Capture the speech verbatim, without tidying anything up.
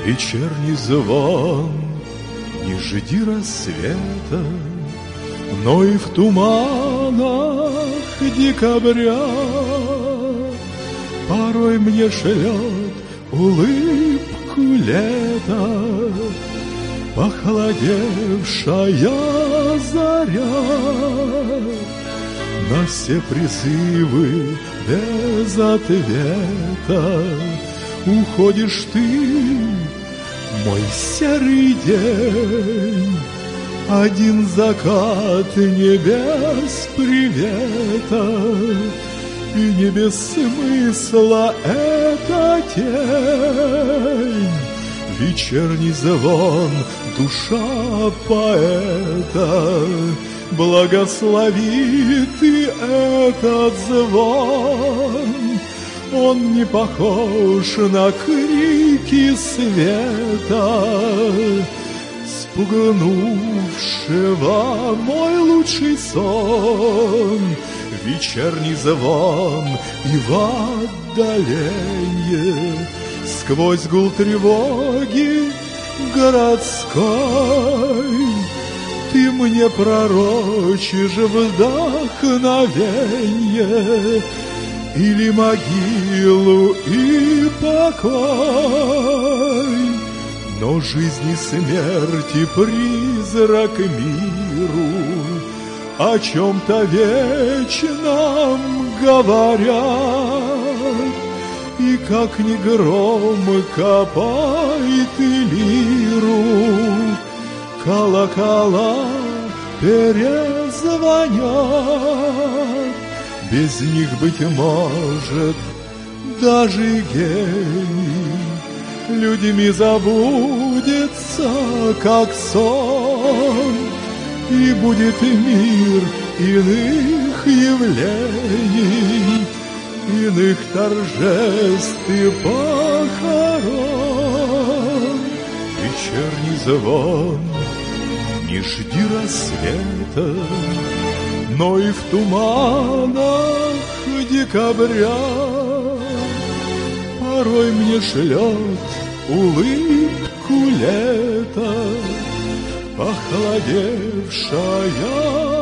вечерний звон, не жди рассвета, но и в туманах декабря порой мне шлет улыбку лета, похолодевшая заря. На все призывы без ответа уходишь ты, мой серый день. Один закат не без привета, и не без смысла эта тень. Вечерний звон, душа поэта, благослови ты этот звон. Он не похож на крики света, спугнувшего мой лучший сон. Вечерний звон и в отдаленье, сквозь гул тревоги городской, ты мне пророчишь вдохновенье или могилу и покой. Но жизнь и смерти призрак миру о чем-то вечном говорят, и как ни громко пой ты лиру, колокола перезвонят. Без них, быть может, даже гений людьми забудется, как сон, и будет мир иных явлений, иных торжеств и похорон. Вечерний звон, не жди рассвета, но и в туманах декабря порой мне шлет улыбку лета, похолодевшая